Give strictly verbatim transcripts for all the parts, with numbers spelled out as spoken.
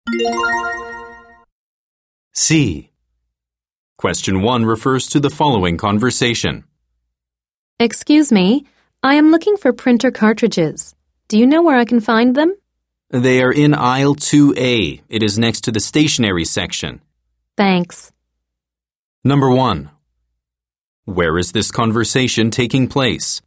C. Question one refers to the following conversation. Excuse me, I am looking for printer cartridges. Do you know where I can find them? They are in aisle two A. It is next to the stationery section. Thanks. Number one. Where is this conversation taking place?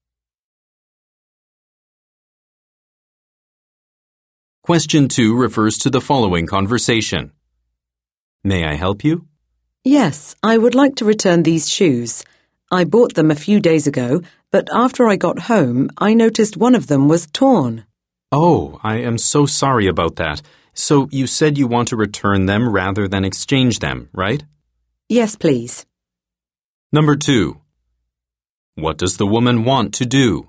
Question two refers to the following conversation. May I help you? Yes, I would like to return these shoes. I bought them a few days ago, but after I got home, I noticed one of them was torn. Oh, I am so sorry about that. So you said you want to return them rather than exchange them, right? Yes, please. Number two. What does the woman want to do?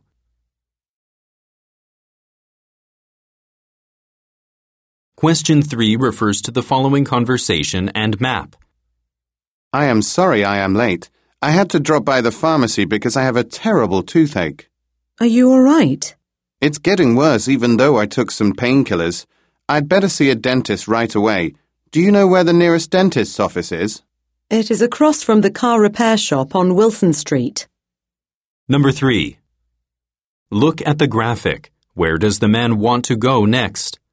Question three refers to the following conversation and map. I am sorry I am late. I had to drop by the pharmacy because I have a terrible toothache. Are you all right? It's getting worse even though I took some painkillers. I'd better see a dentist right away. Do you know where the nearest dentist's office is? It is across from the car repair shop on Wilson Street. Number three. Look at the graphic. Where does the man want to go next?